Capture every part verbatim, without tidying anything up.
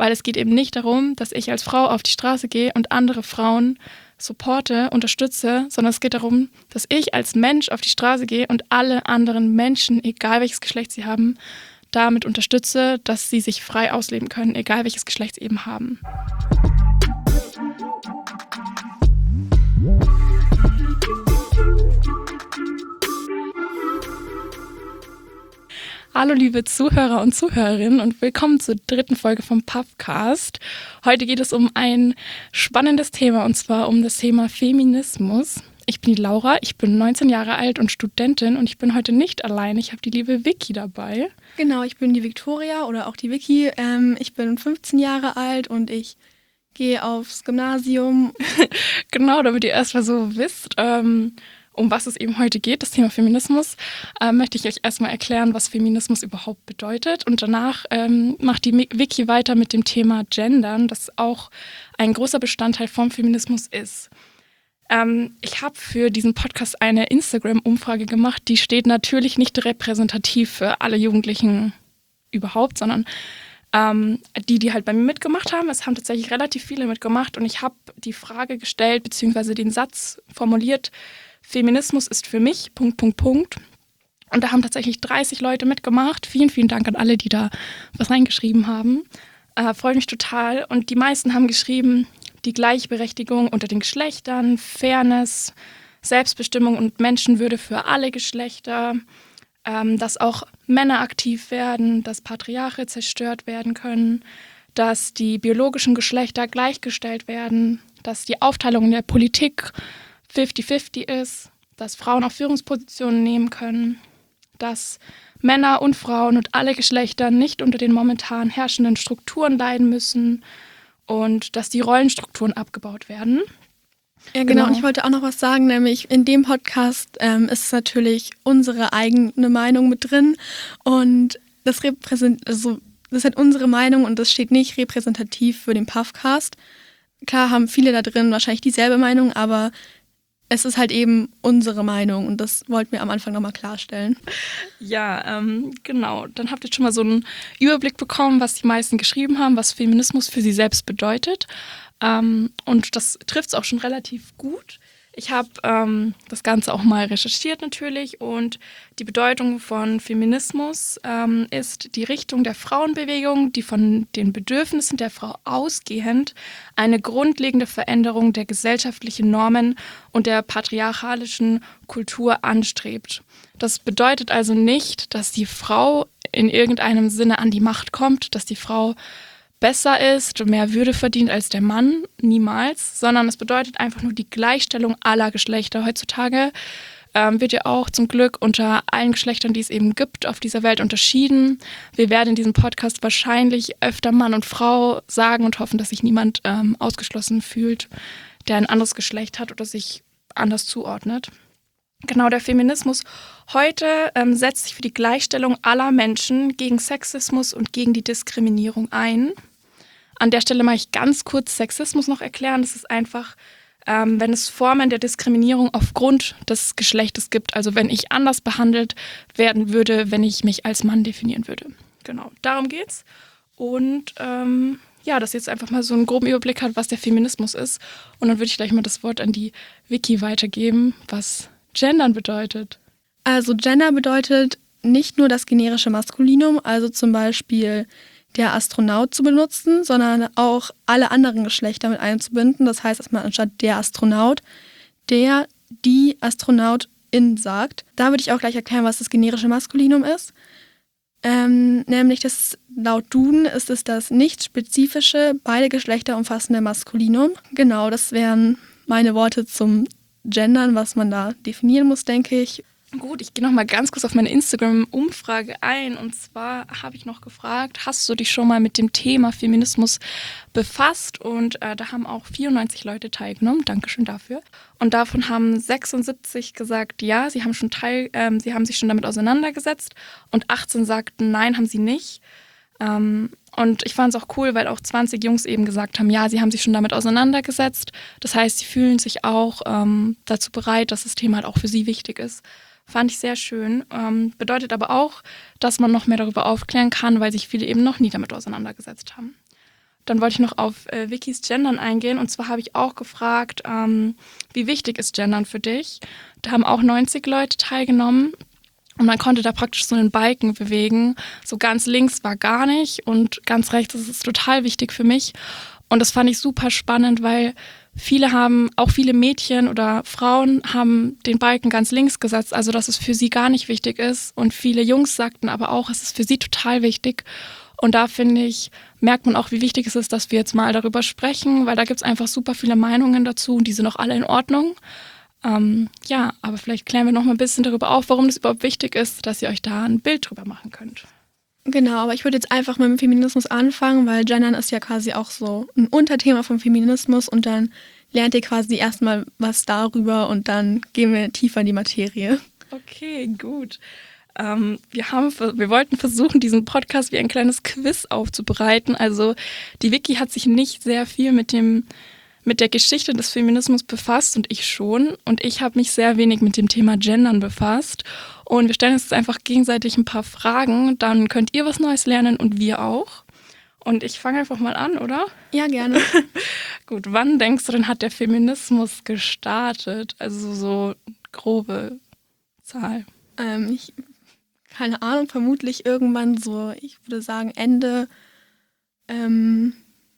weil es geht eben nicht darum, dass ich als Frau auf die Straße gehe und andere Frauen supporte, unterstütze, sondern es geht darum, dass ich als Mensch auf die Straße gehe und alle anderen Menschen, egal welches Geschlecht sie haben, damit unterstütze, dass sie sich frei ausleben können, egal welches Geschlecht sie eben haben. Hallo liebe Zuhörer und Zuhörerinnen und willkommen zur dritten Folge vom Puffcast. Heute geht es um ein spannendes Thema und zwar um das Thema Feminismus. Ich bin die Laura, ich bin neunzehn Jahre alt und Studentin und ich bin heute nicht allein. Ich habe die liebe Vicky dabei. Genau, ich bin die Victoria oder auch die Vicky. Ähm, ich bin fünfzehn Jahre alt und ich gehe aufs Gymnasium. Genau, damit ihr erstmal so wisst, ähm, um was es eben heute geht, das Thema Feminismus, äh, möchte ich euch erstmal erklären, was Feminismus überhaupt bedeutet. Und danach ähm, macht die Vicky weiter mit dem Thema Gendern, das auch ein großer Bestandteil vom Feminismus ist. Ähm, ich habe für diesen Podcast eine Instagram-Umfrage gemacht, die steht natürlich nicht repräsentativ für alle Jugendlichen überhaupt, sondern ähm, die, die halt bei mir mitgemacht haben. Es haben tatsächlich relativ viele mitgemacht und ich habe die Frage gestellt, beziehungsweise den Satz formuliert: Feminismus ist für mich, Punkt, Punkt, Punkt. Und da haben tatsächlich dreißig Leute mitgemacht. Vielen, vielen Dank an alle, die da was reingeschrieben haben. Äh, freut mich total. Und die meisten haben geschrieben, die Gleichberechtigung unter den Geschlechtern, Fairness, Selbstbestimmung und Menschenwürde für alle Geschlechter, ähm, dass auch Männer aktiv werden, dass Patriarche zerstört werden können, dass die biologischen Geschlechter gleichgestellt werden, dass die Aufteilung in der Politik fifty fifty ist, dass Frauen auch Führungspositionen nehmen können, dass Männer und Frauen und alle Geschlechter nicht unter den momentan herrschenden Strukturen leiden müssen und dass die Rollenstrukturen abgebaut werden. Ja, genau. genau. Und ich wollte auch noch was sagen, nämlich in dem Podcast ähm, ist natürlich unsere eigene Meinung mit drin und das repräsent, also das ist halt unsere Meinung und das steht nicht repräsentativ für den Puffcast. Klar haben viele da drin wahrscheinlich dieselbe Meinung, aber es ist halt eben unsere Meinung und das wollten wir am Anfang nochmal klarstellen. Ja, ähm, genau. Dann habt ihr schon mal so einen Überblick bekommen, was die meisten geschrieben haben, was Feminismus für sie selbst bedeutet. Ähm, und das trifft es auch schon relativ gut. Ich habe ähm, das Ganze auch mal recherchiert natürlich und die Bedeutung von Feminismus ähm, ist die Richtung der Frauenbewegung, die von den Bedürfnissen der Frau ausgehend eine grundlegende Veränderung der gesellschaftlichen Normen und der patriarchalischen Kultur anstrebt. Das bedeutet also nicht, dass die Frau in irgendeinem Sinne an die Macht kommt, dass die Frau besser ist, mehr Würde verdient als der Mann, niemals, sondern es bedeutet einfach nur die Gleichstellung aller Geschlechter. Heutzutage ähm, wird ja auch zum Glück unter allen Geschlechtern, die es eben gibt, auf dieser Welt unterschieden. Wir werden in diesem Podcast wahrscheinlich öfter Mann und Frau sagen und hoffen, dass sich niemand ähm, ausgeschlossen fühlt, der ein anderes Geschlecht hat oder sich anders zuordnet. Genau, der Feminismus heute ähm, setzt sich für die Gleichstellung aller Menschen gegen Sexismus und gegen die Diskriminierung ein. An der Stelle mache ich ganz kurz Sexismus noch erklären. Das ist einfach, ähm, wenn es Formen der Diskriminierung aufgrund des Geschlechtes gibt. Also wenn ich anders behandelt werden würde, wenn ich mich als Mann definieren würde. Genau, darum geht's. Und ähm, ja, dass ihr jetzt einfach mal so einen groben Überblick hat, was der Feminismus ist. Und dann würde ich gleich mal das Wort an die Vicky weitergeben, was Gendern bedeutet. Also Gender bedeutet nicht nur das generische Maskulinum, also zum Beispiel der Astronaut zu benutzen, sondern auch alle anderen Geschlechter mit einzubinden. Das heißt, dass man anstatt der Astronaut der, die Astronautin sagt. Da würde ich auch gleich erklären, was das generische Maskulinum ist. Ähm, nämlich, das, laut Duden ist es das nicht spezifische, beide Geschlechter umfassende Maskulinum. Genau, das wären meine Worte zum Gendern, was man da definieren muss, denke ich. Gut, ich gehe noch mal ganz kurz auf meine Instagram-Umfrage ein. Und zwar habe ich noch gefragt, hast du dich schon mal mit dem Thema Feminismus befasst? Und äh, da haben auch vierundneunzig Leute teilgenommen. Dankeschön dafür. Und davon haben sechsundsiebzig gesagt, ja, sie haben schon teil, ähm, sie haben sich schon damit auseinandergesetzt. Und achtzehn sagten, nein, haben sie nicht. Ähm, und ich fand es auch cool, weil auch zwanzig Jungs eben gesagt haben, ja, sie haben sich schon damit auseinandergesetzt. Das heißt, sie fühlen sich auch ähm, dazu bereit, dass das Thema halt auch für sie wichtig ist. Fand ich sehr schön. Ähm, bedeutet aber auch, dass man noch mehr darüber aufklären kann, weil sich viele eben noch nie damit auseinandergesetzt haben. Dann wollte ich noch auf äh, Vikis Gendern eingehen. Und zwar habe ich auch gefragt, ähm, wie wichtig ist Gendern für dich? Da haben auch neunzig Leute teilgenommen. Und man konnte da praktisch so einen Balken bewegen. So ganz links war gar nicht und ganz rechts ist es total wichtig für mich. Und das fand ich super spannend, weil viele haben, auch viele Mädchen oder Frauen haben den Balken ganz links gesetzt, also dass es für sie gar nicht wichtig ist. Und viele Jungs sagten aber auch, es ist für sie total wichtig. Und da finde ich, merkt man auch, wie wichtig es ist, dass wir jetzt mal darüber sprechen, weil da gibt es einfach super viele Meinungen dazu und die sind auch alle in Ordnung. Ähm, ja, aber vielleicht klären wir noch mal ein bisschen darüber auf, warum das überhaupt wichtig ist, dass ihr euch da ein Bild drüber machen könnt. Genau, aber ich würde jetzt einfach mit dem Feminismus anfangen, weil Gendern ist ja quasi auch so ein Unterthema vom Feminismus und dann lernt ihr quasi erstmal was darüber und dann gehen wir tiefer in die Materie. Okay, gut. Ähm, wir, haben, wir wollten versuchen, diesen Podcast wie ein kleines Quiz aufzubereiten. Also die Vicky hat sich nicht sehr viel mit dem mit der Geschichte des Feminismus befasst und ich schon. Und ich habe mich sehr wenig mit dem Thema Gendern befasst. Und wir stellen uns jetzt einfach gegenseitig ein paar Fragen. Dann könnt ihr was Neues lernen und wir auch. Und ich fange einfach mal an, oder? Ja, gerne. Gut, wann denkst du denn, hat der Feminismus gestartet? Also so grobe Zahl. Ähm, ich, keine Ahnung, vermutlich irgendwann so, ich würde sagen Ende... Ähm,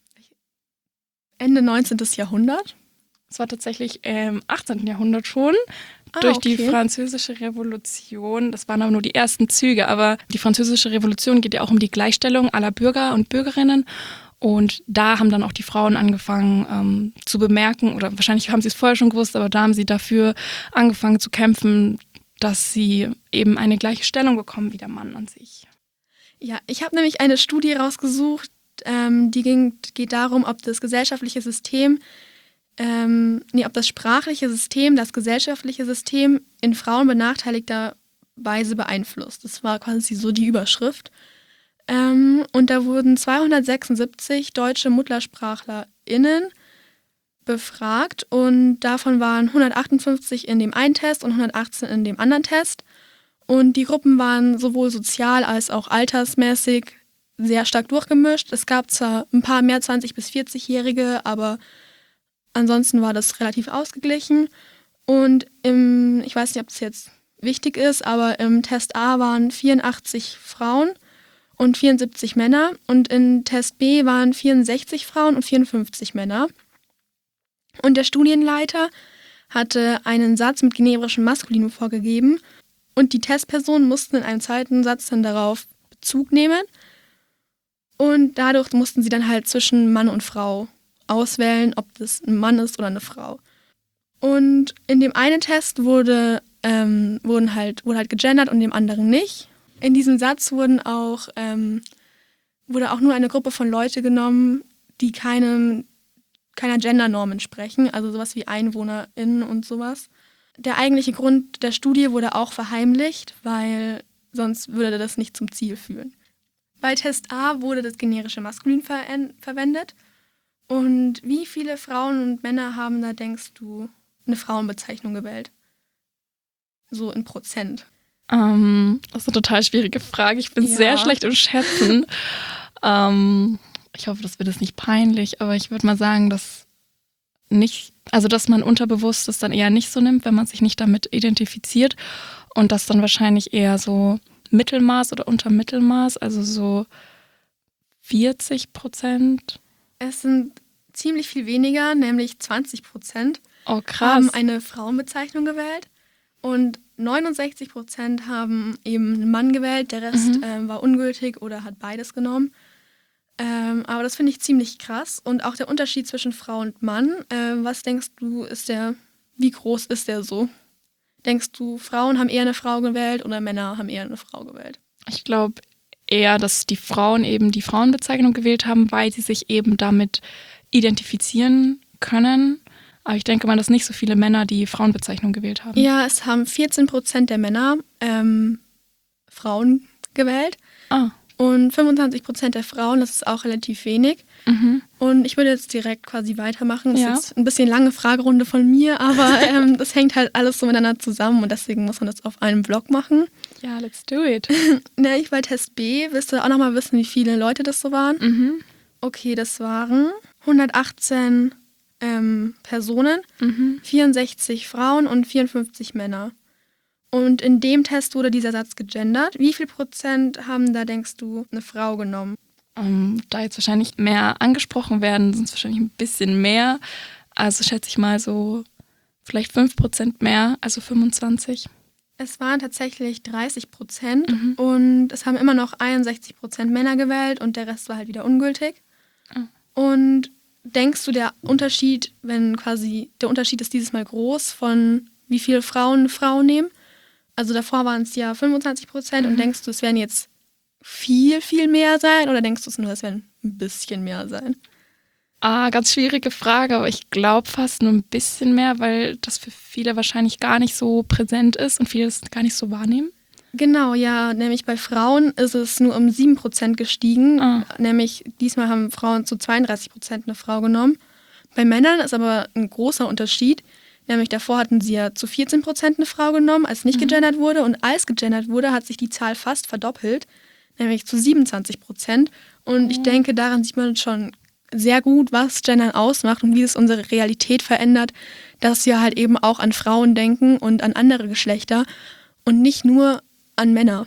Ende neunzehnten. Jahrhundert. Es war tatsächlich im achtzehnten. Jahrhundert schon, ah, durch okay. die Französische Revolution. Das waren aber nur die ersten Züge, aber die Französische Revolution geht ja auch um die Gleichstellung aller Bürger und Bürgerinnen. Und da haben dann auch die Frauen angefangen ähm, zu bemerken, oder wahrscheinlich haben sie es vorher schon gewusst, aber da haben sie dafür angefangen zu kämpfen, dass sie eben eine gleiche Stellung bekommen wie der Mann an sich. Ja, ich habe nämlich eine Studie rausgesucht, Ähm, die ging, geht darum, ob das gesellschaftliche System, ähm, nee, ob das sprachliche System das gesellschaftliche System in Frauen benachteiligter Weise beeinflusst. Das war quasi so die Überschrift. Ähm, und da wurden zweihundertsechsundsiebzig deutsche MuttersprachlerInnen befragt und davon waren hundertachtundfünfzig in dem einen Test und hundertachtzehn in dem anderen Test. Und die Gruppen waren sowohl sozial als auch altersmäßig sehr stark durchgemischt. Es gab zwar ein paar mehr zwanzig- bis vierzig-Jährige, aber ansonsten war das relativ ausgeglichen. Und im, ich weiß nicht, ob das jetzt wichtig ist, aber im Test A waren vierundachtzig Frauen und vierundsiebzig Männer und in Test B waren vierundsechzig Frauen und vierundfünfzig Männer. Und der Studienleiter hatte einen Satz mit generischem Maskulinum vorgegeben und die Testpersonen mussten in einem zweiten Satz dann darauf Bezug nehmen. Und dadurch mussten sie dann halt zwischen Mann und Frau auswählen, ob das ein Mann ist oder eine Frau. Und in dem einen Test wurde, ähm, wurden halt, wurde halt gegendert und in dem anderen nicht. In diesem Satz wurden auch, ähm, wurde auch nur eine Gruppe von Leuten genommen, die keinem, keiner Gendernorm entsprechen, also sowas wie EinwohnerInnen und sowas. Der eigentliche Grund der Studie wurde auch verheimlicht, weil sonst würde das nicht zum Ziel führen. Bei Test A wurde das generische Maskulin ver- verwendet. Und wie viele Frauen und Männer haben da, denkst du, eine Frauenbezeichnung gewählt? So in Prozent. Ähm, das ist eine total schwierige Frage. Ich bin Ja. sehr schlecht im Schätzen. ähm, ich hoffe, das wird jetzt nicht peinlich, aber ich würde mal sagen, dass nicht, also dass man unterbewusst das dann eher nicht so nimmt, wenn man sich nicht damit identifiziert und das dann wahrscheinlich eher so Mittelmaß oder unter Mittelmaß, also so vierzig Prozent. Es sind ziemlich viel weniger, nämlich zwanzig Prozent Oh, krass. haben eine Frauenbezeichnung gewählt und neunundsechzig Prozent haben eben einen Mann gewählt, der Rest Mhm. ähm, war ungültig oder hat beides genommen. Ähm, aber das finde ich ziemlich krass. Und auch der Unterschied zwischen Frau und Mann, äh, was denkst du, ist der, wie groß ist der so? Denkst du, Frauen haben eher eine Frau gewählt oder Männer haben eher eine Frau gewählt? Ich glaube eher, dass die Frauen eben die Frauenbezeichnung gewählt haben, weil sie sich eben damit identifizieren können. Aber ich denke mal, dass nicht so viele Männer die Frauenbezeichnung gewählt haben. Ja, es haben vierzehn Prozent der Männer ähm, Frauen gewählt Ah. und fünfundzwanzig Prozent der Frauen, das ist auch relativ wenig. Mhm. Und ich würde jetzt direkt quasi weitermachen. Das Ja. ist jetzt ein bisschen lange Fragerunde von mir, aber ähm, das hängt halt alles so miteinander zusammen und deswegen muss man das auf einem Blog machen. Ja, let's do it. Ne, ich bei Test B willst du auch nochmal wissen, wie viele Leute das so waren. Mhm. Okay, das waren hundertachtzehn ähm, Personen, Mhm. vierundsechzig Frauen und vierundfünfzig Männer. Und in dem Test wurde dieser Satz gegendert. Wie viel Prozent haben da, denkst du, eine Frau genommen? Ähm, da jetzt wahrscheinlich mehr angesprochen werden, sind es wahrscheinlich ein bisschen mehr. Also schätze ich mal so vielleicht fünf Prozent mehr, also fünfundzwanzig. Es waren tatsächlich dreißig Prozent Mhm. und es haben immer noch einundsechzig Prozent Männer gewählt und der Rest war halt wieder ungültig. Ah. Und denkst du, der Unterschied, wenn quasi, der Unterschied ist dieses Mal groß von wie viele Frauen eine Frau nehmen? Also davor waren es ja fünfundzwanzig Prozent Mhm. und denkst du, es werden jetzt viel, viel mehr sein oder denkst du es nur, es werden ein bisschen mehr sein? Ah, ganz schwierige Frage, aber ich glaube fast nur ein bisschen mehr, weil das für viele wahrscheinlich gar nicht so präsent ist und viele es gar nicht so wahrnehmen. Genau, ja, nämlich bei Frauen ist es nur um sieben Prozent gestiegen. Ah. Nämlich diesmal haben Frauen zu zweiunddreißig Prozent eine Frau genommen. Bei Männern ist aber ein großer Unterschied. Nämlich davor hatten sie ja zu vierzehn Prozent eine Frau genommen, als nicht Mhm. gegendert wurde. Und als gegendert wurde, hat sich die Zahl fast verdoppelt, nämlich zu siebenundzwanzig Prozent. Und ich Oh. denke, daran sieht man schon sehr gut, was Gendern ausmacht und wie es unsere Realität verändert, dass wir halt eben auch an Frauen denken und an andere Geschlechter und nicht nur an Männer.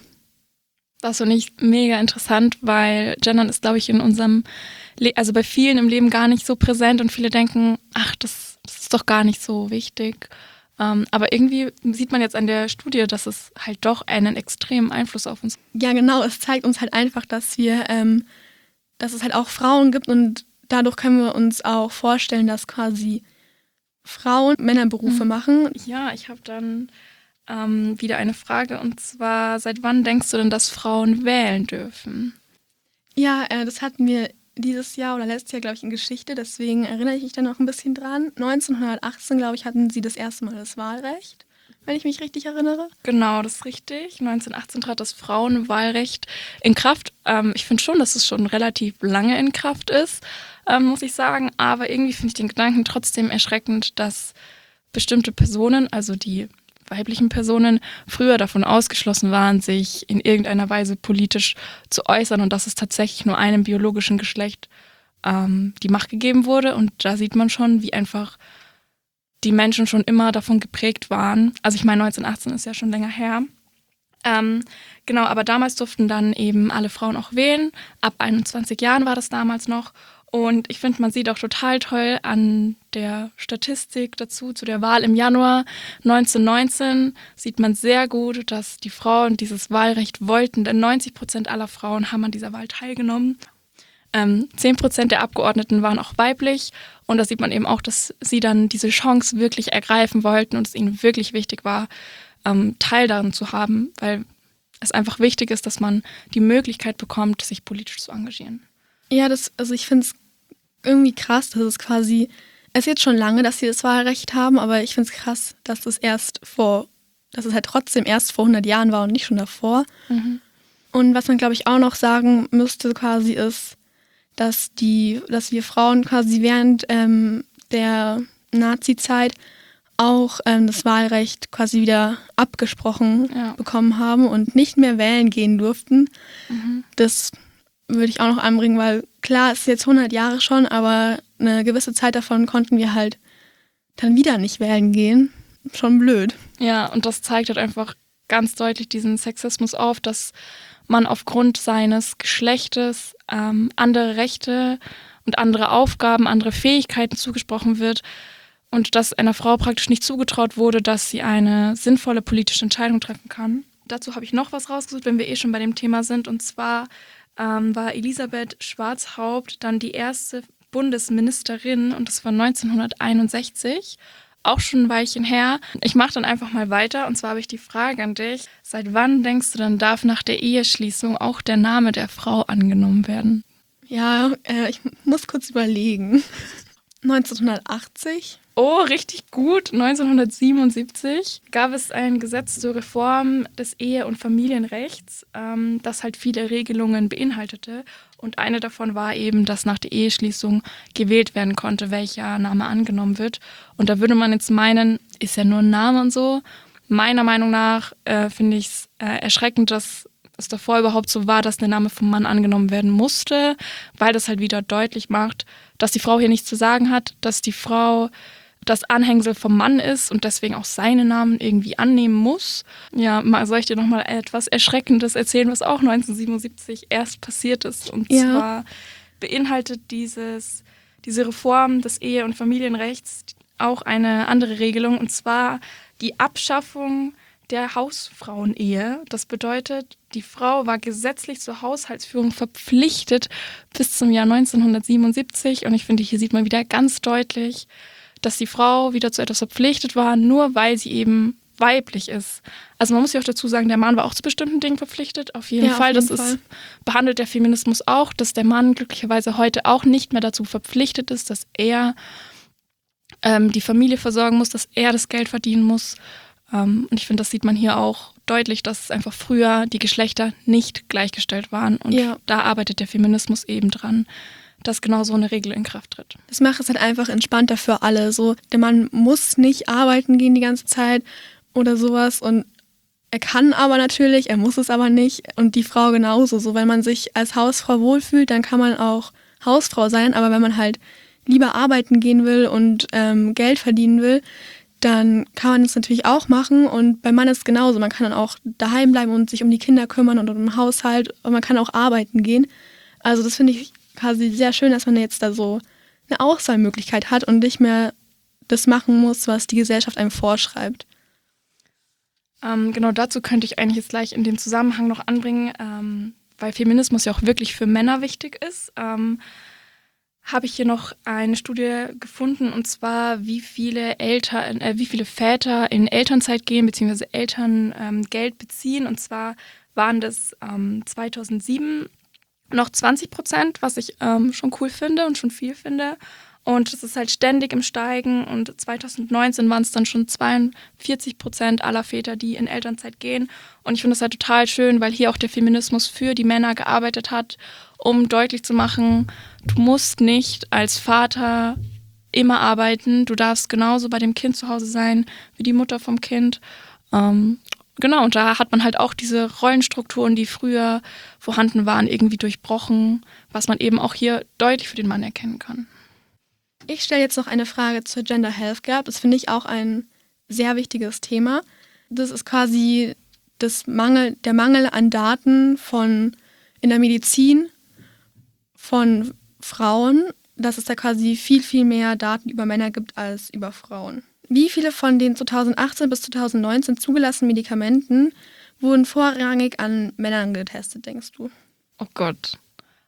Das finde ich mega interessant, weil Gendern ist, glaube ich, in unserem, Le- also bei vielen im Leben gar nicht so präsent und viele denken, ach, das, das ist doch gar nicht so wichtig. Ähm, aber irgendwie sieht man jetzt an der Studie, dass es halt doch einen extremen Einfluss auf uns hat. Ja, genau, es zeigt uns halt einfach, dass wir, ähm, dass es halt auch Frauen gibt und dadurch können wir uns auch vorstellen, dass quasi Frauen Männerberufe Mhm. machen. Ja, ich habe dann ähm, wieder eine Frage und zwar, seit wann denkst du denn, dass Frauen wählen dürfen? Ja, äh, das hatten wir dieses Jahr oder letztes Jahr, glaube ich, in Geschichte, deswegen erinnere ich mich da noch ein bisschen dran. neunzehnhundertachtzehn, glaube ich, hatten sie das erste Mal das Wahlrecht, wenn ich mich richtig erinnere. Genau, das ist richtig. neunzehnhundertachtzehn trat das Frauenwahlrecht in Kraft. Ähm, ich finde schon, dass es schon relativ lange in Kraft ist, ähm, muss ich sagen. Aber irgendwie finde ich den Gedanken trotzdem erschreckend, dass bestimmte Personen, also die weiblichen Personen, früher davon ausgeschlossen waren, sich in irgendeiner Weise politisch zu äußern und dass es tatsächlich nur einem biologischen Geschlecht ähm, die Macht gegeben wurde. Und da sieht man schon, wie einfach die Menschen schon immer davon geprägt waren. Also ich meine, neunzehnhundertachtzehn ist ja schon länger her. Ähm, genau, aber damals durften dann eben alle Frauen auch wählen. Ab einundzwanzig Jahren war das damals noch. Und ich finde, man sieht auch total toll an der Statistik dazu, zu der Wahl im Januar neunzehnhundertneunzehn, sieht man sehr gut, dass die Frauen dieses Wahlrecht wollten, denn neunzig Prozent aller Frauen haben an dieser Wahl teilgenommen. Ähm, zehn Prozent der Abgeordneten waren auch weiblich und da sieht man eben auch, dass sie dann diese Chance wirklich ergreifen wollten und es ihnen wirklich wichtig war, ähm, Teil daran zu haben, weil es einfach wichtig ist, dass man die Möglichkeit bekommt, sich politisch zu engagieren. Ja, das, also ich finde es irgendwie krass, dass es quasi, es ist jetzt schon lange, dass sie das Wahlrecht haben, aber ich finde es krass, dass es erst vor, dass es halt trotzdem erst vor hundert Jahren war und nicht schon davor. Mhm. Und was man, glaube ich, auch noch sagen müsste quasi ist, dass die, dass wir Frauen quasi während ähm, der Nazi-Zeit auch ähm, das Wahlrecht quasi wieder abgesprochen Ja. bekommen haben und nicht mehr wählen gehen durften. Mhm. Das würde ich auch noch anbringen, weil klar, es ist jetzt hundert Jahre schon, aber eine gewisse Zeit davon konnten wir halt dann wieder nicht wählen gehen. Schon blöd. Ja, und das zeigt halt einfach ganz deutlich diesen Sexismus auf, dass man aufgrund seines Geschlechtes ähm, andere Rechte und andere Aufgaben, andere Fähigkeiten zugesprochen wird und dass einer Frau praktisch nicht zugetraut wurde, dass sie eine sinnvolle politische Entscheidung treffen kann. Dazu habe ich noch was rausgesucht, wenn wir eh schon bei dem Thema sind, und zwar ähm, war Elisabeth Schwarzhaupt dann die erste Bundesministerin und das war neunzehnhunderteinundsechzig. Auch schon ein Weilchen her. Ich mache dann einfach mal weiter und zwar habe ich die Frage an dich. Seit wann denkst du denn, darf nach der Eheschließung auch der Name der Frau angenommen werden? Ja, äh, ich muss kurz überlegen. neunzehnhundertachtzig? Oh, richtig gut. neunzehnhundertsiebenundsiebzig gab es ein Gesetz zur Reform des Ehe- und Familienrechts, ähm, das halt viele Regelungen beinhaltete. Und eine davon war eben, dass nach der Eheschließung gewählt werden konnte, welcher Name angenommen wird. Und da würde man jetzt meinen, ist ja nur ein Name und so. Meiner Meinung nach äh, finde ich es äh, erschreckend, dass es davor überhaupt so war, dass der Name vom Mann angenommen werden musste, weil das halt wieder deutlich macht, dass die Frau hier nichts zu sagen hat, dass die Frau das Anhängsel vom Mann ist und deswegen auch seinen Namen irgendwie annehmen muss. Ja, mal, soll ich dir nochmal etwas Erschreckendes erzählen, was auch neunzehnhundertsiebenundsiebzig erst passiert ist. Und ja. zwar beinhaltet dieses, diese Reform des Ehe- und Familienrechts auch eine andere Regelung, und zwar die Abschaffung der Hausfrauenehe. Das bedeutet, die Frau war gesetzlich zur Haushaltsführung verpflichtet bis zum Jahr neunzehnhundertsiebenundsiebzig. Und ich finde, hier sieht man wieder ganz deutlich, dass die Frau wieder zu etwas verpflichtet war, nur weil sie eben weiblich ist. Also man muss ja auch dazu sagen, der Mann war auch zu bestimmten Dingen verpflichtet. Auf jeden ja, Fall. Auf jeden das Fall. ist behandelt der Feminismus auch, dass der Mann glücklicherweise heute auch nicht mehr dazu verpflichtet ist, dass er ähm, die Familie versorgen muss, dass er das Geld verdienen muss. Um, und ich finde, das sieht man hier auch deutlich, dass einfach früher die Geschlechter nicht gleichgestellt waren. Und ja. da arbeitet der Feminismus eben dran, dass genau so eine Regel in Kraft tritt. Das macht es halt einfach entspannter für alle. So, der Mann muss nicht arbeiten gehen die ganze Zeit oder sowas. Und er kann aber natürlich, er muss es aber nicht. Und die Frau genauso. So, wenn man sich als Hausfrau wohlfühlt, dann kann man auch Hausfrau sein. Aber wenn man halt lieber arbeiten gehen will und ähm, Geld verdienen will, dann kann man das natürlich auch machen. Und beim Mann ist es genauso. Man kann dann auch daheim bleiben und sich um die Kinder kümmern und um den Haushalt. Und man kann auch arbeiten gehen. Also das finde ich quasi sehr schön, dass man jetzt da so eine Auswahlmöglichkeit hat und nicht mehr das machen muss, was die Gesellschaft einem vorschreibt. Ähm, genau dazu könnte ich eigentlich jetzt gleich in dem Zusammenhang noch anbringen, ähm, weil Feminismus ja auch wirklich für Männer wichtig ist. Ähm, habe ich hier noch eine Studie gefunden, und zwar, wie viele Eltern, äh, wie viele Väter in Elternzeit gehen, beziehungsweise Eltern ähm, Geld beziehen. Und zwar waren das ähm, zweitausendsieben noch zwanzig Prozent, was ich ähm, schon cool finde und schon viel finde. Und das ist halt ständig im Steigen. Und zweitausendneunzehn waren es dann schon zweiundvierzig Prozent aller Väter, die in Elternzeit gehen. Und ich finde das halt total schön, weil hier auch der Feminismus für die Männer gearbeitet hat, um deutlich zu machen, du musst nicht als Vater immer arbeiten. Du darfst genauso bei dem Kind zu Hause sein wie die Mutter vom Kind. Ähm, genau, und da hat man halt auch diese Rollenstrukturen, die früher vorhanden waren, irgendwie durchbrochen, was man eben auch hier deutlich für den Mann erkennen kann. Ich stelle jetzt noch eine Frage zur Gender Health Gap. Das finde ich auch ein sehr wichtiges Thema. Das ist quasi das Mangel, der Mangel an Daten von in der Medizin von Frauen, dass es da quasi viel, viel mehr Daten über Männer gibt als über Frauen. Wie viele von den zweitausendachtzehn bis zweitausendneunzehn zugelassenen Medikamenten wurden vorrangig an Männern getestet, denkst du? Oh Gott.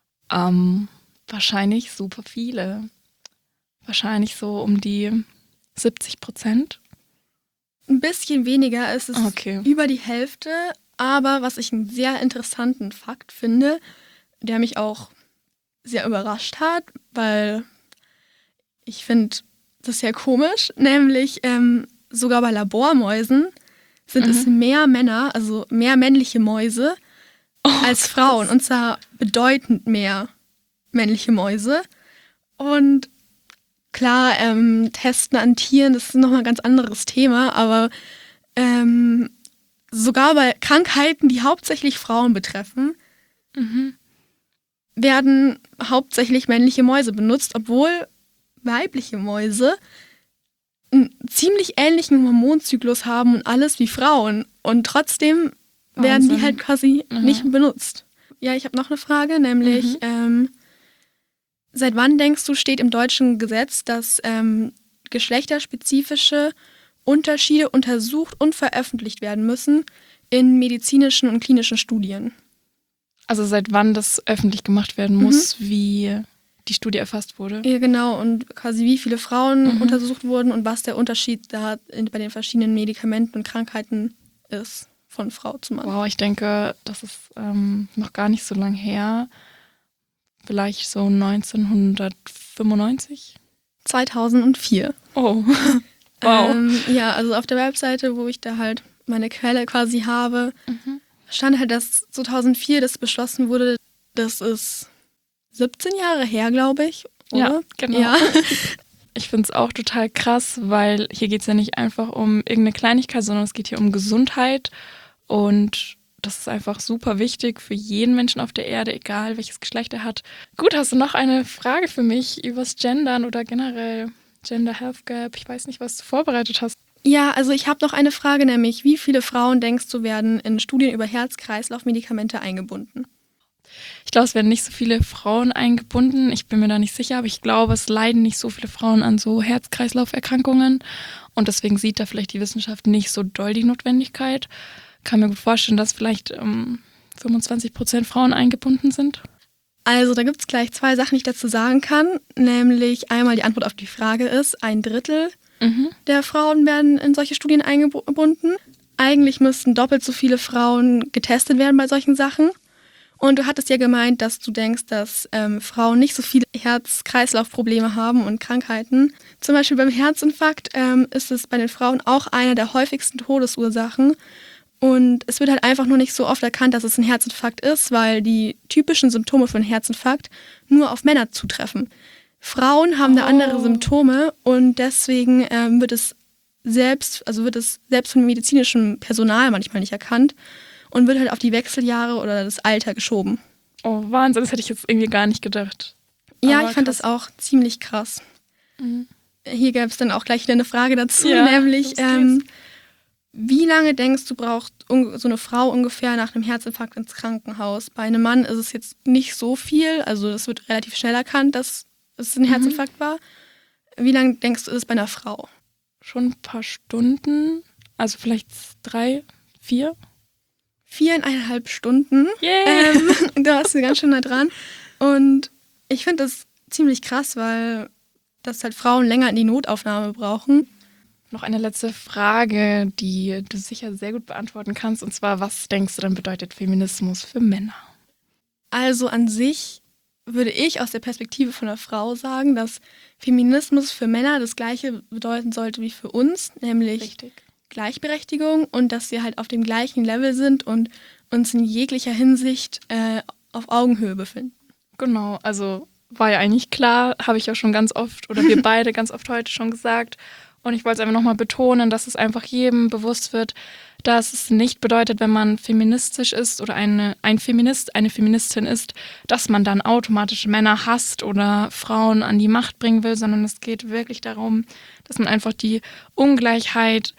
Ähm, wahrscheinlich super viele. Wahrscheinlich so um die siebzig Prozent. Ein bisschen weniger, es ist okay. über die Hälfte. Aber was ich einen sehr interessanten Fakt finde, der mich auch sehr überrascht hat, weil ich finde das sehr komisch, nämlich ähm, sogar bei Labormäusen sind mhm. es mehr Männer, also mehr männliche Mäuse oh, als Frauen. Krass. Und zwar bedeutend mehr männliche Mäuse. Und klar, ähm, Testen an Tieren, das ist nochmal ein ganz anderes Thema, aber ähm, sogar bei Krankheiten, die hauptsächlich Frauen betreffen, mhm. werden hauptsächlich männliche Mäuse benutzt, obwohl weibliche Mäuse einen ziemlich ähnlichen Hormonzyklus haben und alles wie Frauen. Und trotzdem Wahnsinn. Werden die halt quasi mhm. nicht benutzt. Ja, ich habe noch eine Frage, nämlich mhm. ähm, seit wann denkst du, steht im deutschen Gesetz, dass ähm, geschlechterspezifische Unterschiede untersucht und veröffentlicht werden müssen in medizinischen und klinischen Studien? Also seit wann das öffentlich gemacht werden muss, mhm. wie die Studie erfasst wurde? Ja, genau. Und quasi wie viele Frauen mhm. untersucht wurden und was der Unterschied da in, bei den verschiedenen Medikamenten und Krankheiten ist von Frau zu Mann. Wow, ich denke, das ist ähm, noch gar nicht so lang her. Vielleicht so neunzehnhundertfünfundneunzig? zweitausendvier. Oh, wow. Ähm, ja, also auf der Webseite, wo ich da halt meine Quelle quasi habe, mhm. stand halt, dass zweitausendvier das beschlossen wurde. Das ist siebzehn Jahre her, glaube ich. Oder? Ja, genau. Ja. Ich finde es auch total krass, weil hier geht es ja nicht einfach um irgendeine Kleinigkeit, sondern es geht hier um Gesundheit. Und das ist einfach super wichtig für jeden Menschen auf der Erde, egal welches Geschlecht er hat. Gut, hast du noch eine Frage für mich übers Gendern oder generell Gender Health Gap? Ich weiß nicht, was du vorbereitet hast. Ja, also ich habe noch eine Frage, nämlich wie viele Frauen denkst du werden in Studien über Herz-Kreislauf-Medikamente eingebunden? Ich glaube, es werden nicht so viele Frauen eingebunden. Ich bin mir da nicht sicher, aber ich glaube, es leiden nicht so viele Frauen an so Herz-Kreislauf-Erkrankungen. Und deswegen sieht da vielleicht die Wissenschaft nicht so doll die Notwendigkeit. Kann mir gut vorstellen, dass vielleicht ähm, fünfundzwanzig Prozent Frauen eingebunden sind. Also da gibt es gleich zwei Sachen, die ich dazu sagen kann. Nämlich einmal die Antwort auf die Frage ist, ein Drittel mhm. der Frauen werden in solche Studien eingebunden. Eigentlich müssten doppelt so viele Frauen getestet werden bei solchen Sachen. Und du hattest ja gemeint, dass du denkst, dass ähm, Frauen nicht so viele Herz-Kreislauf-Probleme haben und Krankheiten. Zum Beispiel beim Herzinfarkt ähm, ist es bei den Frauen auch eine der häufigsten Todesursachen. Und es wird halt einfach nur nicht so oft erkannt, dass es ein Herzinfarkt ist, weil die typischen Symptome für einen Herzinfarkt nur auf Männer zutreffen. Frauen haben da andere Symptome und deswegen ähm, wird es selbst, also wird es selbst von medizinischem Personal manchmal nicht erkannt. Und wird halt auf die Wechseljahre oder das Alter geschoben. Oh, Wahnsinn, das hätte ich jetzt irgendwie gar nicht gedacht. Ja, Aber ich fand krass. das auch ziemlich krass. Mhm. Hier gäbe es dann auch gleich wieder eine Frage dazu, ja, nämlich ähm, wie lange denkst du, braucht so eine Frau ungefähr nach einem Herzinfarkt ins Krankenhaus? Bei einem Mann ist es jetzt nicht so viel, also es wird relativ schnell erkannt, dass es ein Herzinfarkt mhm. war. Wie lange denkst du, ist es bei einer Frau? Schon ein paar Stunden, also vielleicht drei, vier. Viereinhalb Stunden. Yeah. Ähm, da warst du ganz schön nah dran. Und ich finde das ziemlich krass, weil das halt Frauen länger in die Notaufnahme brauchen. Noch eine letzte Frage, die du sicher sehr gut beantworten kannst. Und zwar, was denkst du denn bedeutet Feminismus für Männer? Also an sich würde ich aus der Perspektive von einer Frau sagen, dass Feminismus für Männer das Gleiche bedeuten sollte wie für uns, nämlich Richtig. Gleichberechtigung und dass wir halt auf dem gleichen Level sind und uns in jeglicher Hinsicht äh, auf Augenhöhe befinden. Genau, also war ja eigentlich klar, habe ich ja schon ganz oft oder wir beide ganz oft heute schon gesagt. Und ich wollte es einfach nochmal betonen, dass es einfach jedem bewusst wird, dass es nicht bedeutet, wenn man feministisch ist oder eine, ein Feminist, eine Feministin ist, dass man dann automatisch Männer hasst oder Frauen an die Macht bringen will, sondern es geht wirklich darum, dass man einfach die Ungleichheit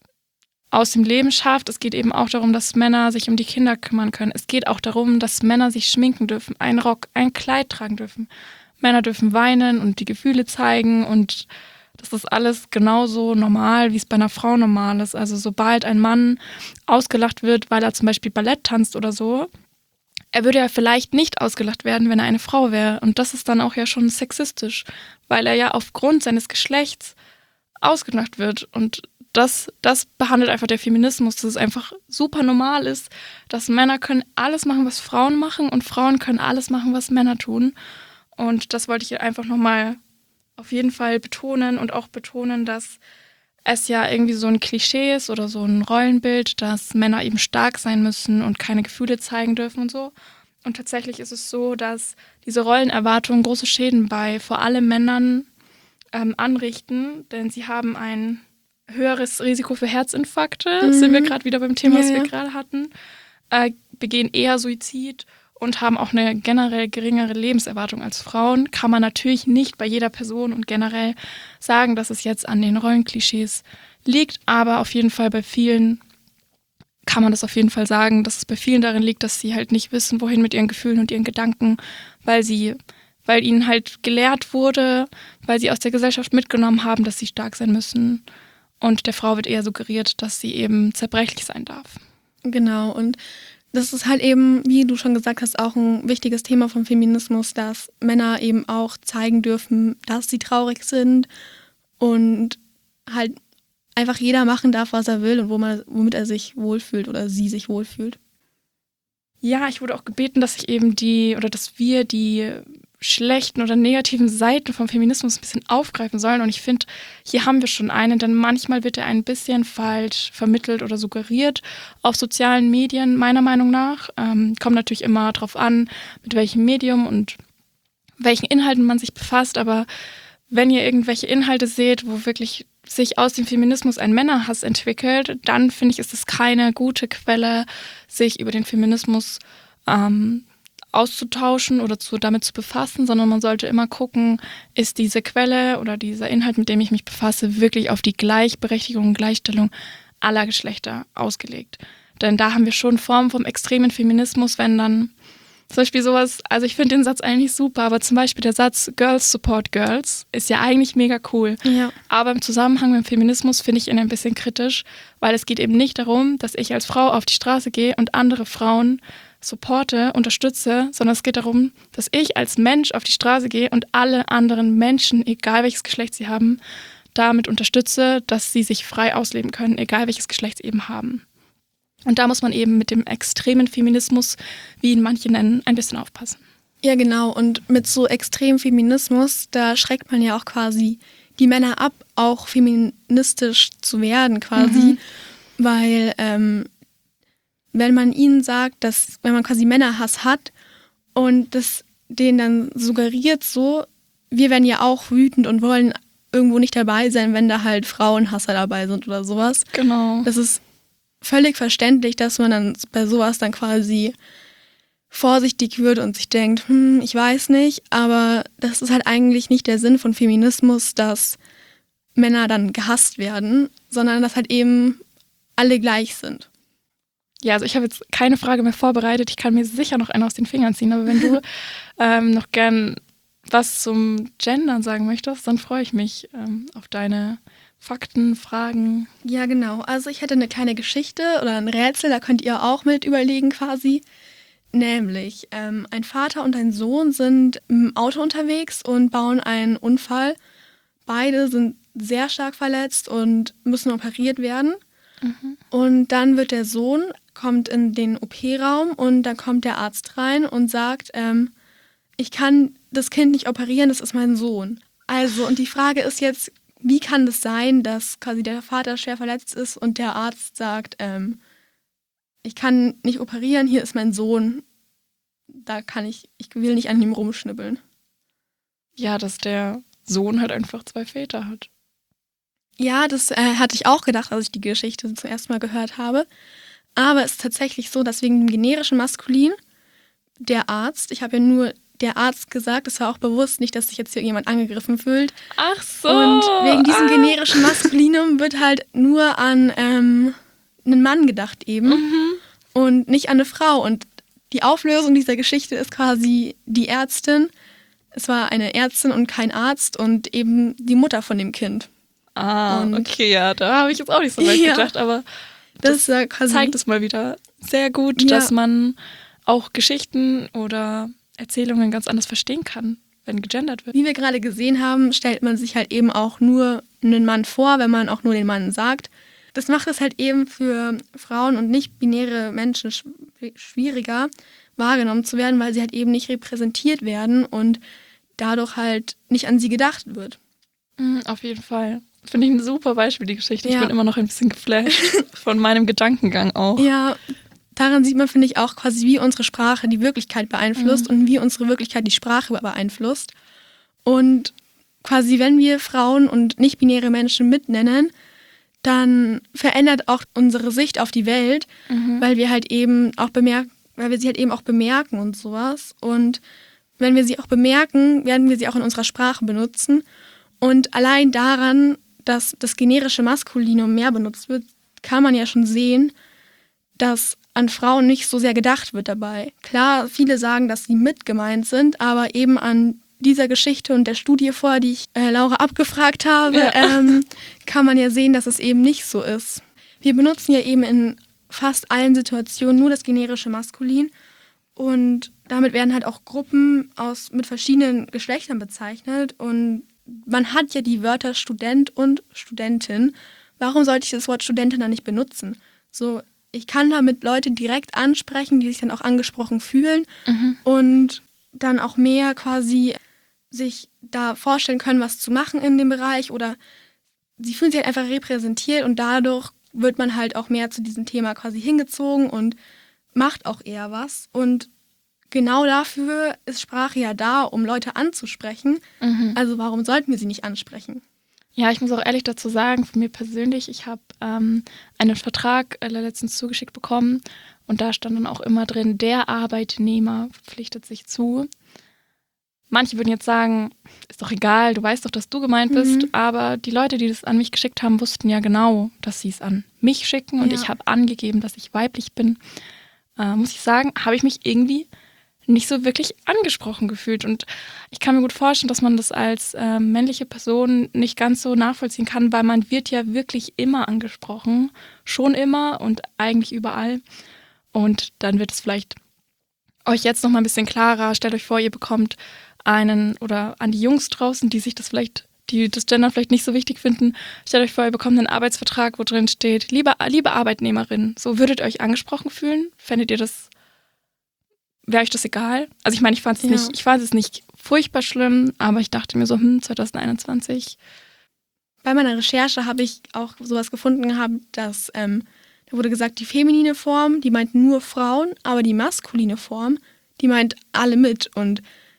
aus dem Leben schafft. Es geht eben auch darum, dass Männer sich um die Kinder kümmern können. Es geht auch darum, dass Männer sich schminken dürfen, einen Rock, ein Kleid tragen dürfen. Männer dürfen weinen und die Gefühle zeigen und das ist alles genauso normal, wie es bei einer Frau normal ist. Also sobald ein Mann ausgelacht wird, weil er zum Beispiel Ballett tanzt oder so, er würde ja vielleicht nicht ausgelacht werden, wenn er eine Frau wäre. Und das ist dann auch ja schon sexistisch, weil er ja aufgrund seines Geschlechts ausgelacht wird. Und das, das behandelt einfach der Feminismus, dass es einfach super normal ist, dass Männer können alles machen, was Frauen machen und Frauen können alles machen, was Männer tun. Und das wollte ich hier einfach nochmal auf jeden Fall betonen und auch betonen, dass es ja irgendwie so ein Klischee ist oder so ein Rollenbild, dass Männer eben stark sein müssen und keine Gefühle zeigen dürfen und so. Und tatsächlich ist es so, dass diese Rollenerwartungen große Schäden bei vor allem Männern ähm, anrichten, denn sie haben ein höheres Risiko für Herzinfarkte, mhm. sind wir gerade wieder beim Thema, ja, was wir ja. gerade hatten, äh, begehen eher Suizid und haben auch eine generell geringere Lebenserwartung als Frauen. Kann man natürlich nicht bei jeder Person und generell sagen, dass es jetzt an den Rollenklischees liegt, aber auf jeden Fall bei vielen kann man das auf jeden Fall sagen, dass es bei vielen darin liegt, dass sie halt nicht wissen, wohin mit ihren Gefühlen und ihren Gedanken, weil sie, weil ihnen halt gelehrt wurde, weil sie aus der Gesellschaft mitgenommen haben, dass sie stark sein müssen. Und der Frau wird eher suggeriert, dass sie eben zerbrechlich sein darf. Genau, und das ist halt eben, wie du schon gesagt hast, auch ein wichtiges Thema vom Feminismus, dass Männer eben auch zeigen dürfen, dass sie traurig sind und halt einfach jeder machen darf, was er will und wo man, womit er sich wohlfühlt oder sie sich wohlfühlt. Ja, ich wurde auch gebeten, dass ich eben die oder dass wir die schlechten oder negativen Seiten vom Feminismus ein bisschen aufgreifen sollen. Und ich finde, hier haben wir schon eine, denn manchmal wird er ein bisschen falsch vermittelt oder suggeriert auf sozialen Medien, meiner Meinung nach. Ähm, kommt natürlich immer darauf an, mit welchem Medium und welchen Inhalten man sich befasst, aber wenn ihr irgendwelche Inhalte seht, wo wirklich sich aus dem Feminismus ein Männerhass entwickelt, dann finde ich, ist es keine gute Quelle, sich über den Feminismus ähm, auszutauschen oder zu, damit zu befassen, sondern man sollte immer gucken, ist diese Quelle oder dieser Inhalt, mit dem ich mich befasse, wirklich auf die Gleichberechtigung und Gleichstellung aller Geschlechter ausgelegt. Denn da haben wir schon Formen vom extremen Feminismus, wenn dann zum Beispiel sowas, also ich finde den Satz eigentlich super, aber zum Beispiel der Satz Girls support Girls ist ja eigentlich mega cool. Ja. Aber im Zusammenhang mit dem Feminismus finde ich ihn ein bisschen kritisch, weil es geht eben nicht darum, dass ich als Frau auf die Straße gehe und andere Frauen supporte, unterstütze, sondern es geht darum, dass ich als Mensch auf die Straße gehe und alle anderen Menschen, egal welches Geschlecht sie haben, damit unterstütze, dass sie sich frei ausleben können, egal welches Geschlecht sie eben haben. Und da muss man eben mit dem extremen Feminismus, wie ihn manche nennen, ein bisschen aufpassen. Ja, genau. Und mit so extremem Feminismus, da schreckt man ja auch quasi die Männer ab, auch feministisch zu werden quasi. Mhm. Weil ähm, wenn man ihnen sagt, dass wenn man quasi Männerhass hat und das denen dann suggeriert so, wir werden ja auch wütend und wollen irgendwo nicht dabei sein, wenn da halt Frauenhasser dabei sind oder sowas. Genau. Das ist völlig verständlich, dass man dann bei sowas dann quasi vorsichtig wird und sich denkt, hm, ich weiß nicht, aber das ist halt eigentlich nicht der Sinn von Feminismus, dass Männer dann gehasst werden, sondern dass halt eben alle gleich sind. Ja, also ich habe jetzt keine Frage mehr vorbereitet, ich kann mir sicher noch eine aus den Fingern ziehen, aber wenn du ähm, noch gern was zum Gendern sagen möchtest, dann freue ich mich ähm, auf deine Fakten, Fragen. Ja, genau. Also ich hätte eine kleine Geschichte oder ein Rätsel, da könnt ihr auch mit überlegen quasi. Nämlich, ähm, ein Vater und ein Sohn sind im Auto unterwegs und bauen einen Unfall. Beide sind sehr stark verletzt und müssen operiert werden. Mhm. Und dann wird der Sohn, kommt in den O P-Raum und dann kommt der Arzt rein und sagt, ähm, ich kann das Kind nicht operieren, das ist mein Sohn. Also, und die Frage ist jetzt, wie kann das sein, dass quasi der Vater schwer verletzt ist und der Arzt sagt, ähm, ich kann nicht operieren, hier ist mein Sohn, da kann ich, ich will nicht an ihm rumschnibbeln. Ja, dass der Sohn halt einfach zwei Väter hat. Ja, das äh, hatte ich auch gedacht, als ich die Geschichte zum ersten Mal gehört habe. Aber es ist tatsächlich so, dass wegen dem generischen Maskulin der Arzt, ich habe ja nur der Arzt gesagt, es war auch bewusst nicht, dass sich jetzt hier jemand angegriffen fühlt. Ach so. Und wegen diesem ah. generischen Maskulinum wird halt nur an ähm, einen Mann gedacht eben Mhm. und nicht an eine Frau. Und die Auflösung dieser Geschichte ist quasi die Ärztin. Es war eine Ärztin und kein Arzt und eben die Mutter von dem Kind. Ah, und okay, ja, da habe ich jetzt auch nicht so weit ja, gedacht, aber das, das quasi zeigt es mal wieder sehr gut, ja. dass man auch Geschichten oder Erzählungen ganz anders verstehen kann, wenn gegendert wird. Wie wir gerade gesehen haben, stellt man sich halt eben auch nur einen Mann vor, wenn man auch nur den Mann sagt. Das macht es halt eben für Frauen und nicht-binäre Menschen schwieriger, wahrgenommen zu werden, weil sie halt eben nicht repräsentiert werden und dadurch halt nicht an sie gedacht wird. Mhm, auf jeden Fall. Finde ich ein super Beispiel, die Geschichte. Ja. Ich bin immer noch ein bisschen geflasht von meinem Gedankengang auch. Ja, daran sieht man, finde ich, auch quasi, wie unsere Sprache die Wirklichkeit beeinflusst mhm. und wie unsere Wirklichkeit die Sprache beeinflusst. Und quasi, wenn wir Frauen und nicht-binäre Menschen mitnennen, dann verändert auch unsere Sicht auf die Welt, mhm. weil wir halt eben auch bemerken, weil wir sie halt eben auch bemerken und sowas. Und wenn wir sie auch bemerken, werden wir sie auch in unserer Sprache benutzen. Und allein daran, dass das generische Maskulinum mehr benutzt wird, kann man ja schon sehen, dass an Frauen nicht so sehr gedacht wird dabei. Klar, viele sagen, dass sie mit gemeint sind, aber eben an dieser Geschichte und der Studie vorher, die ich äh, Laura abgefragt habe, ja. ähm, kann man ja sehen, dass es eben nicht so ist. Wir benutzen ja eben in fast allen Situationen nur das generische Maskulin und damit werden halt auch Gruppen aus, mit verschiedenen Geschlechtern bezeichnet und man hat ja die Wörter Student und Studentin. Warum sollte ich das Wort Studentin dann nicht benutzen? So, ich kann damit Leute direkt ansprechen, die sich dann auch angesprochen fühlen mhm. und dann auch mehr quasi sich da vorstellen können, was zu machen in dem Bereich oder sie fühlen sich halt einfach repräsentiert und dadurch wird man halt auch mehr zu diesem Thema quasi hingezogen und macht auch eher was. Und genau dafür ist Sprache ja da, um Leute anzusprechen. Mhm. Also warum sollten wir sie nicht ansprechen? Ja, ich muss auch ehrlich dazu sagen, von mir persönlich, ich habe ähm, einen Vertrag äh, letztens zugeschickt bekommen und da stand dann auch immer drin, der Arbeitnehmer verpflichtet sich zu. Manche würden jetzt sagen, ist doch egal, du weißt doch, dass du gemeint bist, Mhm. aber die Leute, die das an mich geschickt haben, wussten ja genau, dass sie es an mich schicken und Ja. ich habe angegeben, dass ich weiblich bin. Äh, muss ich sagen, habe ich mich irgendwie nicht so wirklich angesprochen gefühlt. Und ich kann mir gut vorstellen, dass man das als äh, männliche Person nicht ganz so nachvollziehen kann, weil man wird ja wirklich immer angesprochen. Schon immer und eigentlich überall. Und dann wird es vielleicht euch jetzt noch mal ein bisschen klarer. Stellt euch vor, ihr bekommt einen, oder an die Jungs draußen, die sich das vielleicht, die das Gender vielleicht nicht so wichtig finden, stellt euch vor, ihr bekommt einen Arbeitsvertrag, wo drin steht, liebe, liebe Arbeitnehmerin, so würdet ihr euch angesprochen fühlen? Fändet ihr das, wäre euch das egal? Also ich meine, ich fand es Ja. nicht, ich fand es nicht furchtbar schlimm, aber ich dachte mir so, hm, zwanzig einundzwanzig. Bei meiner Recherche habe ich auch sowas gefunden gehabt, dass ähm, da wurde gesagt, die feminine Form, die meint nur Frauen, aber die maskuline Form, die meint alle mit. Und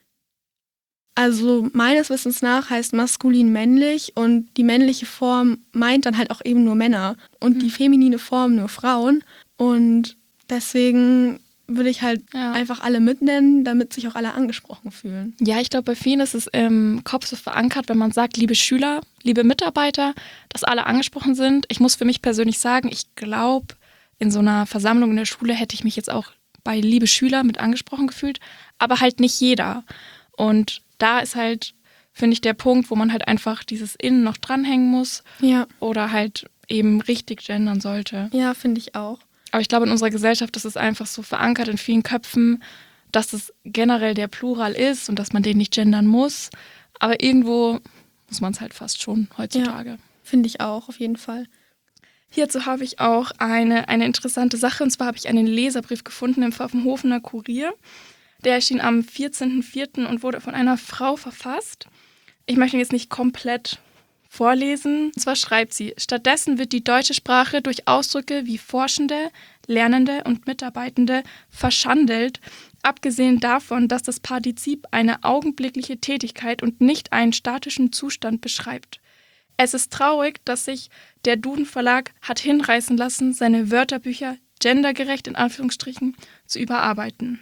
also meines Wissens nach heißt maskulin männlich und die männliche Form meint dann halt auch eben nur Männer und Mhm. die feminine Form nur Frauen. Und deswegen würde ich halt Ja. einfach alle mitnennen, damit sich auch alle angesprochen fühlen. Ja, ich glaube, bei vielen ist es im Kopf so verankert, wenn man sagt, liebe Schüler, liebe Mitarbeiter, dass alle angesprochen sind. Ich muss für mich persönlich sagen, ich glaube, in so einer Versammlung in der Schule hätte ich mich jetzt auch bei liebe Schüler mit angesprochen gefühlt, aber halt nicht jeder. Und da ist halt, finde ich, der Punkt, wo man halt einfach dieses Innen noch dranhängen muss Ja, oder halt eben richtig gendern sollte. ja, finde ich auch. Aber ich glaube, in unserer Gesellschaft ist es einfach so verankert in vielen Köpfen, dass es generell der Plural ist und dass man den nicht gendern muss. Aber irgendwo muss man es halt fast schon heutzutage. Finde ich auch, auf jeden Fall. Hierzu habe ich auch eine, eine interessante Sache. Und zwar habe ich einen Leserbrief gefunden im Pfaffenhofener Kurier. Der erschien am vierzehnten vierten und wurde von einer Frau verfasst. Ich möchte ihn jetzt nicht komplett vorlesen. Und zwar schreibt sie, stattdessen wird die deutsche Sprache durch Ausdrücke wie Forschende, Lernende und Mitarbeitende verschandelt, abgesehen davon, dass das Partizip eine augenblickliche Tätigkeit und nicht einen statischen Zustand beschreibt. Es ist traurig, dass sich der Duden Verlag hat hinreißen lassen, seine Wörterbücher gendergerecht in Anführungsstrichen zu überarbeiten.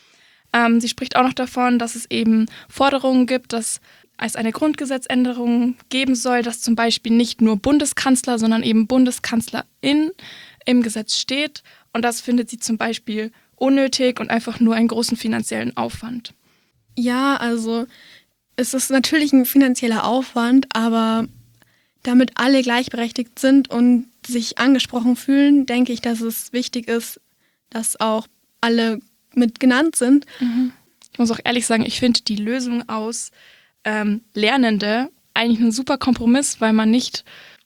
Ähm, sie spricht auch noch davon, dass es eben Forderungen gibt, dass es eine Grundgesetzänderung geben soll, dass zum Beispiel nicht nur Bundeskanzler, sondern eben Bundeskanzlerin im Gesetz steht. Und das findet sie zum Beispiel unnötig und einfach nur einen großen finanziellen Aufwand. Ja, also es ist natürlich ein finanzieller Aufwand, aber damit alle gleichberechtigt sind und sich angesprochen fühlen, denke ich, dass es wichtig ist, dass auch alle mit genannt sind. Mhm. Ich muss auch ehrlich sagen, ich finde die Lösung aus ähm, Lernende eigentlich ein super Kompromiss, weil man nicht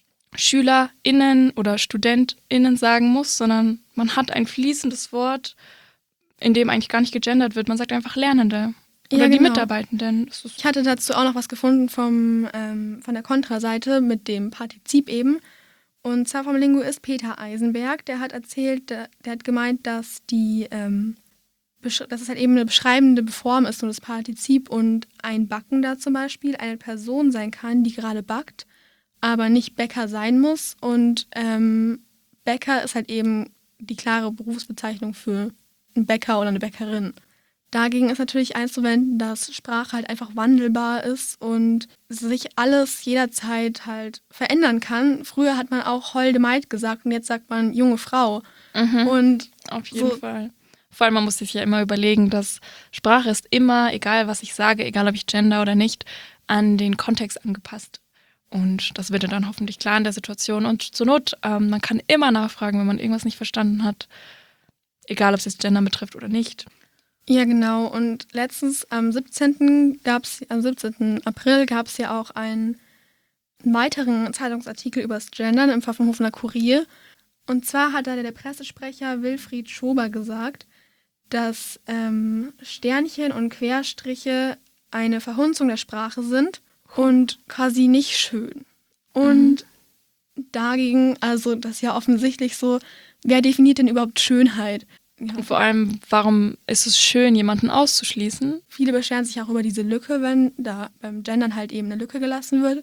SchülerInnen oder StudentInnen sagen muss, sondern man hat ein fließendes Wort, in dem eigentlich gar nicht gegendert wird. Man sagt einfach Lernende oder Ja, die genau. Mitarbeitenden. Das ist Ich hatte dazu auch noch was gefunden vom, ähm, von der Kontraseite mit dem Partizip eben. Und zwar vom Linguist Peter Eisenberg. Der hat erzählt, der, der hat gemeint, dass die, ähm, besch- dass es halt eben eine beschreibende Form ist, nur das Partizip und ein Backender zum Beispiel eine Person sein kann, die gerade backt, aber nicht Bäcker sein muss. Und ähm, Bäcker ist halt eben die klare Berufsbezeichnung für einen Bäcker oder eine Bäckerin. Dagegen ist natürlich einzuwenden, dass Sprache halt einfach wandelbar ist und sich alles jederzeit halt verändern kann. Früher hat man auch holde Maid gesagt und jetzt sagt man junge Frau. Mhm. Und Auf jeden so- Fall. Vor allem, man muss sich ja immer überlegen, dass Sprache ist immer, egal was ich sage, egal ob ich gender oder nicht, an den Kontext angepasst. Und das wird dann hoffentlich klar in der Situation. Und zur Not, ähm, man kann immer nachfragen, wenn man irgendwas nicht verstanden hat. Egal, ob es jetzt Gender betrifft oder nicht. ja, genau. Und letztens am siebzehnten gab's, am siebzehnten April gab es ja auch einen weiteren Zeitungsartikel über das Gendern im Pfaffenhofener Kurier. Und zwar hat da der Pressesprecher Wilfried Schober gesagt, dass ähm, Sternchen und Querstriche eine Verhunzung der Sprache sind und quasi nicht schön. Und dagegen, also das ist ja offensichtlich so, wer definiert denn überhaupt Schönheit? Ja. Und vor allem, warum ist es schön, jemanden auszuschließen? Viele beschweren sich auch über diese Lücke, wenn da beim Gendern halt eben eine Lücke gelassen wird,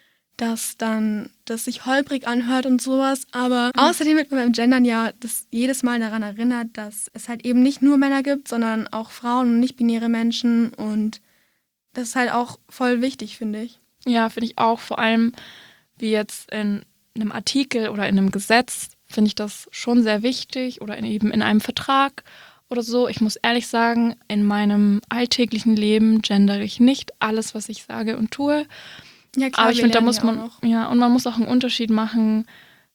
dass dann das sich holprig anhört und sowas. Aber mhm. außerdem wird man beim Gendern ja das jedes Mal daran erinnert, dass es halt eben nicht nur Männer gibt, sondern auch Frauen und nicht-binäre Menschen. Und das ist halt auch voll wichtig, finde ich. Ja, finde ich auch. Vor allem, wie jetzt in einem Artikel oder in einem Gesetz, finde ich das schon sehr wichtig oder in, eben in einem Vertrag oder so. Ich muss ehrlich sagen, in meinem alltäglichen Leben gendere ich nicht alles, was ich sage und tue. Ja, klar, aber ich finde, da muss ja man, noch. ja, und man muss auch einen Unterschied machen,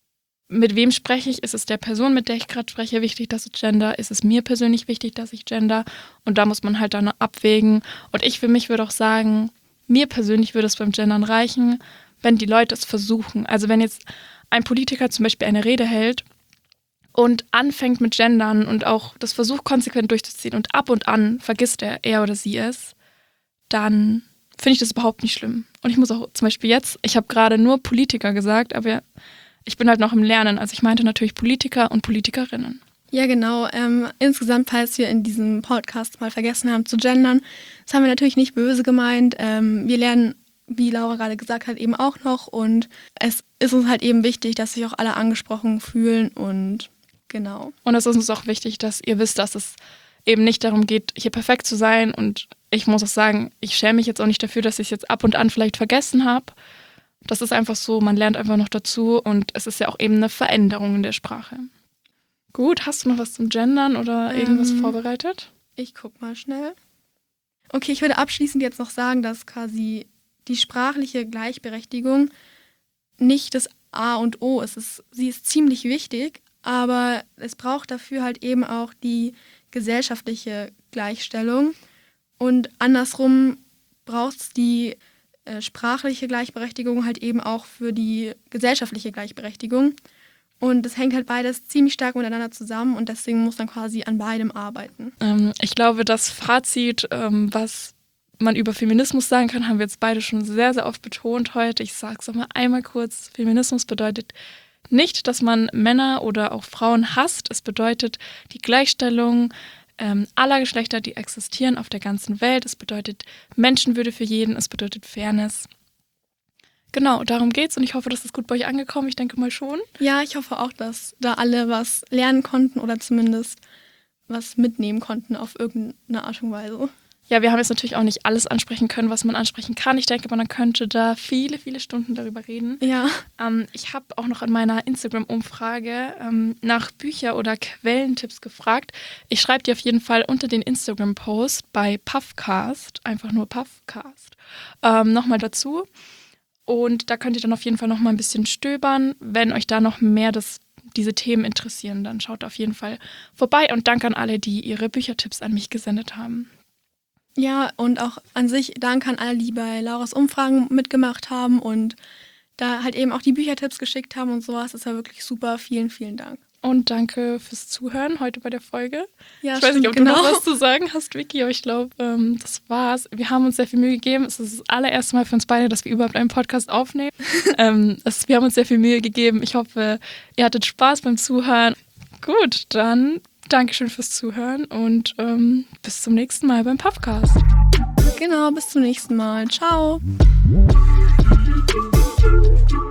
mit wem spreche ich? Ist es der Person, mit der ich gerade spreche, wichtig, dass ich gender? Ist es mir persönlich wichtig, dass ich gender? Und da muss man halt dann abwägen. Und ich für mich würde auch sagen, mir persönlich würde es beim Gendern reichen, wenn die Leute es versuchen. Also wenn jetzt ein Politiker zum Beispiel eine Rede hält und anfängt mit Gendern und auch das versucht konsequent durchzuziehen und ab und an vergisst er, er oder sie es, dann finde ich das überhaupt nicht schlimm. Und ich muss auch zum Beispiel jetzt, ich habe gerade nur Politiker gesagt, aber ich bin halt noch im Lernen. Also ich meinte natürlich Politiker und Politikerinnen. Ja, genau. Ähm, insgesamt, falls wir in diesem Podcast mal vergessen haben zu gendern, das haben wir natürlich nicht böse gemeint. Ähm, wir lernen, wie Laura gerade gesagt hat, eben auch noch. Und es ist uns halt eben wichtig, dass sich auch alle angesprochen fühlen. Und genau. Und es ist uns auch wichtig, dass ihr wisst, dass es eben nicht darum geht, hier perfekt zu sein. Und ich muss auch sagen, ich schäme mich jetzt auch nicht dafür, dass ich es jetzt ab und an vielleicht vergessen habe. Das ist einfach so, man lernt einfach noch dazu. Und es ist ja auch eben eine Veränderung in der Sprache. Gut, hast du noch was zum Gendern oder irgendwas ähm, vorbereitet? Ich guck mal schnell. Okay, ich würde abschließend jetzt noch sagen, dass quasi die sprachliche Gleichberechtigung nicht das A und O ist. Es, sie ist ziemlich wichtig, aber es braucht dafür halt eben auch die gesellschaftliche Gleichstellung. Und andersrum braucht es die äh, sprachliche Gleichberechtigung halt eben auch für die gesellschaftliche Gleichberechtigung. Und das hängt halt beides ziemlich stark miteinander zusammen und deswegen muss man quasi an beidem arbeiten. Ähm, ich glaube, das Fazit, ähm, was man über Feminismus sagen kann, haben wir jetzt beide schon sehr, sehr oft betont heute. Ich sage es nochmal einmal kurz. Feminismus bedeutet nicht, dass man Männer oder auch Frauen hasst. Es bedeutet die Gleichstellung ähm, aller Geschlechter, die existieren auf der ganzen Welt. Es bedeutet Menschenwürde für jeden. Es bedeutet Fairness. Genau, darum geht's und ich hoffe, das ist gut bei euch angekommen. Ich denke mal schon. Ja, ich hoffe auch, dass da alle was lernen konnten oder zumindest was mitnehmen konnten auf irgendeine Art und Weise. Ja, wir haben jetzt natürlich auch nicht alles ansprechen können, was man ansprechen kann. Ich denke, man könnte da viele, viele Stunden darüber reden. Ja. Ähm, ich habe auch noch in meiner Instagram-Umfrage ähm, nach Bücher- oder Quellentipps gefragt. Ich schreibe die auf jeden Fall unter den Instagram-Post bei Puffcast, einfach nur Puffcast, ähm, nochmal dazu. Und da könnt ihr dann auf jeden Fall noch mal ein bisschen stöbern. Wenn euch da noch mehr das, diese Themen interessieren, dann schaut auf jeden Fall vorbei. Und danke an alle, die ihre Büchertipps an mich gesendet haben. Ja, und auch an sich danke an alle, die bei Lauras Umfragen mitgemacht haben und da halt eben auch die Büchertipps geschickt haben und sowas. Das ist ja wirklich super. Vielen, vielen Dank. Und danke fürs Zuhören heute bei der Folge. Ja, ich weiß stimmt, nicht, ob genau. du noch was zu sagen hast, Vicky, aber ich glaube, ähm, das war's. Wir haben uns sehr viel Mühe gegeben. Es ist das allererste Mal für uns beide, dass wir überhaupt einen Podcast aufnehmen. ähm, es, wir haben uns sehr viel Mühe gegeben. Ich hoffe, ihr hattet Spaß beim Zuhören. Gut, dann Dankeschön fürs Zuhören und ähm, bis zum nächsten Mal beim Puffcast. Genau, bis zum nächsten Mal. Ciao.